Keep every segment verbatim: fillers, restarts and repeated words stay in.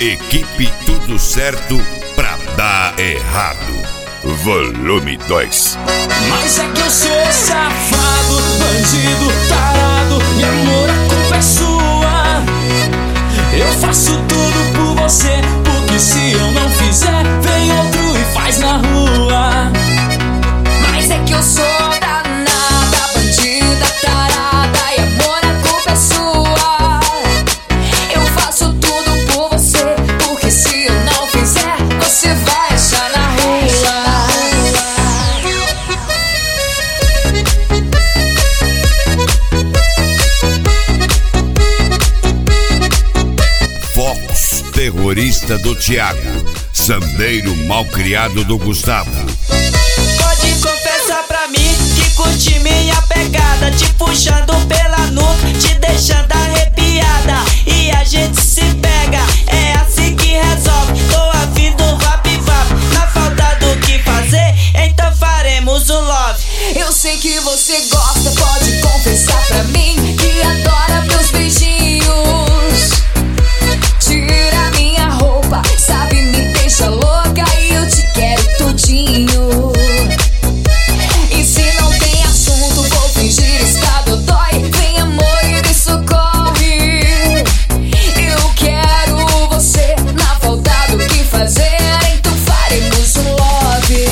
Equipe Tudo Certo pra dar errado. Volume dois. Mas é que eu sou safado, bandido, tarado, e amor, a culpa é sua. Eu faço tudo por você, porque se eu não fizer, vem outro e faz na rua. Mas é que eu sou danada, bandida, tarada, e amor, a culpa é sua. Eu faço tudo por você, porque se eu não fizer, você vai achar na rua. Fox terrorista do Thiago, sandeiro malcriado do Gustavo. Pode confessar pra mim que curte minha pegada, te puxando pela nuca, te deixando arrepiada, e a gente se pega, é assim que resolve. Tô afim do vap-vap, na falta do que fazer, então faremos um love. Eu sei que você gosta, pode confessar pra mim que adora meus beijinhos. Tira minha roupa, sabe, me deixa louca e eu te quero tudinho. E se não tem assunto, vou fingir estado dói. Vem amor e me socorre. Eu quero você, na falta do que fazer, então faremos um love.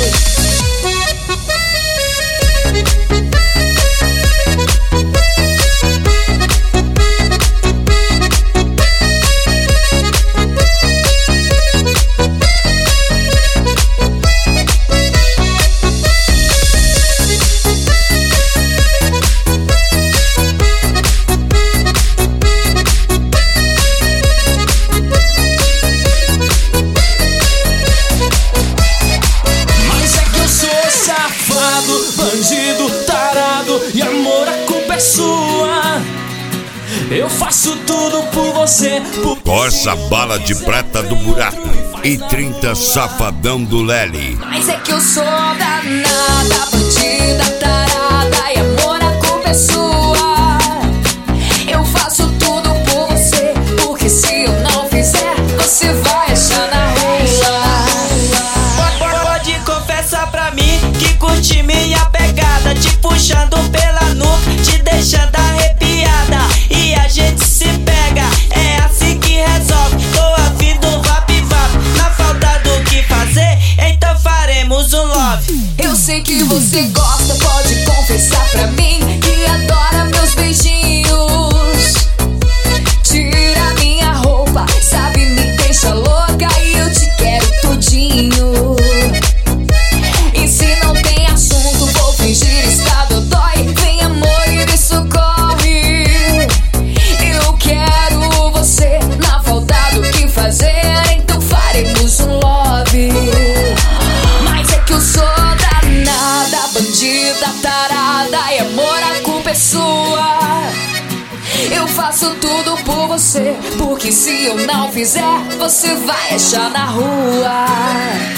Bandido, tarado, e amor, a culpa é sua. Eu faço tudo por você, por... Corsa bala de prata do buraco e trinta safadão do Lely. Mas é que eu sou danada, bandida, tarada, e amor, a culpa é sua. Eu faço tudo por você, porque se eu não fizer, você vai achar na rua. Pode confessar pra mim que curte minha pegada, te puxando pela nuca, te deixando arrepiada, e a gente se pega, é assim que resolve. Tô afim do vap-vap, na falta do que fazer, então faremos um love. Eu sei que você gosta, pode confessar pra mim que adora meus beijinhos. Tira minha roupa, sabe, me deixa louca e eu te quero tudinho. E se não tem assunto, vou fingir estado dói. Vem amor e me socorre. Eu quero você, na falta do que fazer, então faremos um love. Mas é que eu sou danada, bandida, tarada, e amor, a culpa é sua. Eu faço tudo por você, porque se eu não fizer, você vai achar na rua.